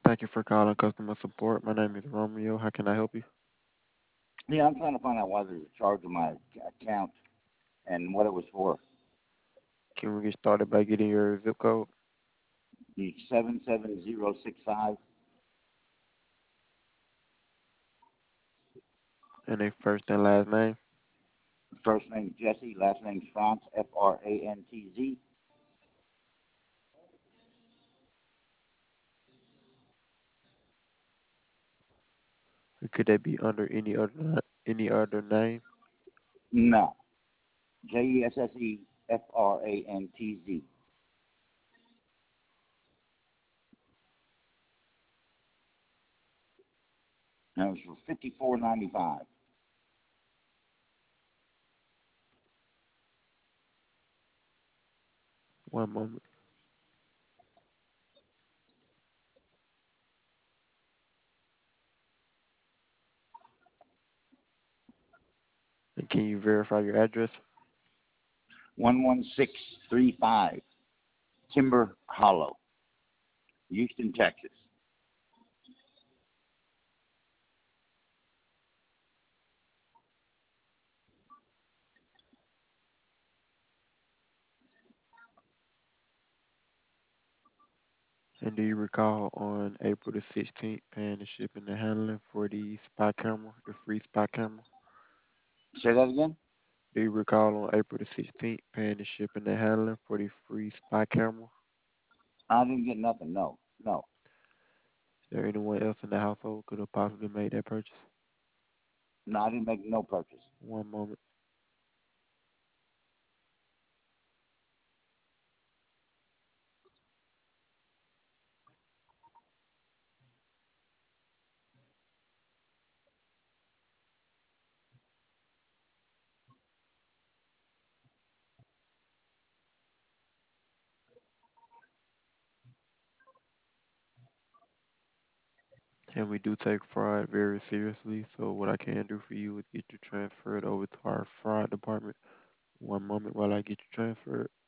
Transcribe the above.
Thank you for calling customer support. My name is Romeo. How can I help you? Yeah, I'm trying to find out why there's a charge on my account and what it was for. Can we get started by getting your zip code The 77065. and a first and last name? First name Jesse, last name Franz, Frantz. Could that be under any other name? No, JESSE FRANTZ. And it was for 54.95. One moment. And can you verify your address? 11635 Timber Hollow, Houston, Texas. And do you recall on April the 16th paying the shipping and handling for the spy camera, the free spy camera? Say that again? Do you recall on April the 16th paying the shipping and handling for the free spy camera? I didn't get nothing. No, no. Is there anyone else in the household could have possibly made that purchase? No, I didn't make no purchase. One moment. And we do take fraud very seriously. So what I can do for you is get you transferred over to our fraud department. One moment while I get you transferred.